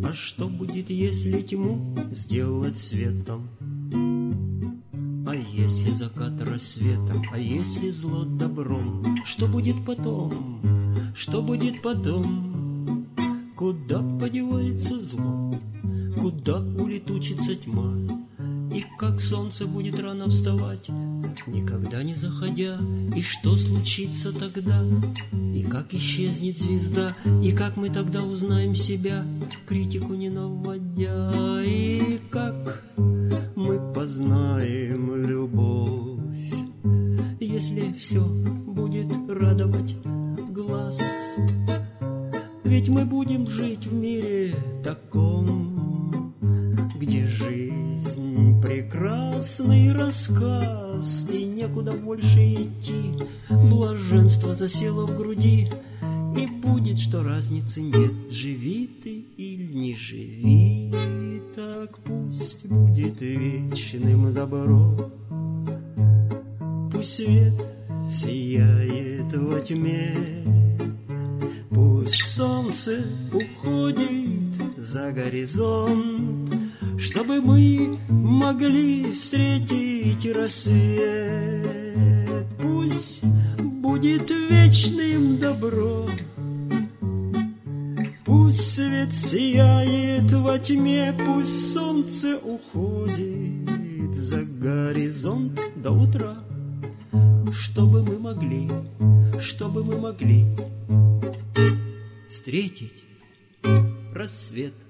А что будет, если тьму сделать светом? А если закат рассветом? А если зло добром? Что будет потом? Что будет потом? Куда подевается зло? Куда улетучится тьма? И как солнце будет рано вставать, никогда не заходя? И что случится тогда? И как исчезнет звезда? И как мы тогда узнаем себя, критику не наводя? И как мы познаем любовь, если все будет радовать глаз? Ведь мы будем жить в мире таком, где жизнь прекрасный рассказ, и некуда больше идти, блаженство засело в груди, и будет, что разницы нет, живи ты или не живи, так пусть будет вечным добро. Пусть свет сияет во тьме, пусть солнце уходит за горизонт, чтобы мы могли встретить рассвет. Пусть будет вечным добро, пусть свет сияет во тьме, пусть солнце уходит за горизонт до утра, чтобы мы могли встретить рассвет.